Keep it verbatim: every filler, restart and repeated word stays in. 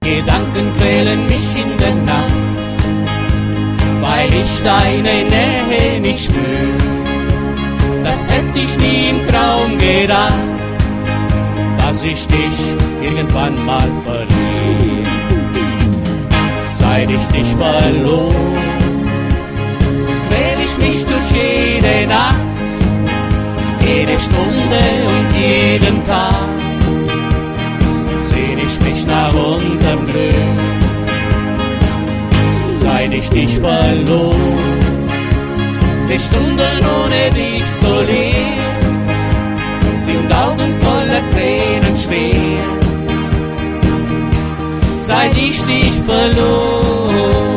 Gedanken quälen mich in der Nacht, weil ich deine Nähe nicht spür. Das hätte ich nie im Traum gedacht, dass ich dich irgendwann mal verliere. Seit ich dich verlor, quäl ich mich durch jede Nacht, jede Stunde und jeden Tag. Seh ich mich nach unserem Glück, seit ich dich verlor. Seh Stunden ohne dich so leer, sind Augen voller Tränen schwer, seit ich dich verlor.